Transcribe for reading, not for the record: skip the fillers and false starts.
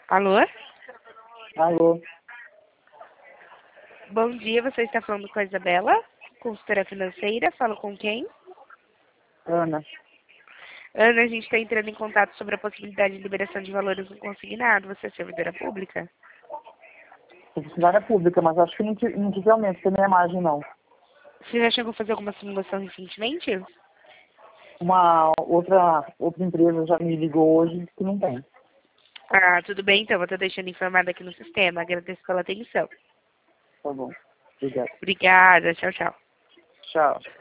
Alô? Alô, Bom dia, você está falando com a Isabela, consultora financeira. Falo com quem? Ana. Ana, a gente está entrando em contato sobre a possibilidade de liberação de valores no consignado. Você é servidora pública? Sou funcionária pública, mas acho que não tive aumento, tem minha imagem não. Você já chegou a fazer alguma simulação recentemente? Uma outra empresa já me ligou hoje e disse que não tem. Ah, tudo bem, então. Eu estou deixando informado aqui no sistema. Agradeço pela atenção. Tá bom. Obrigado. Obrigada. Tchau, tchau. Tchau.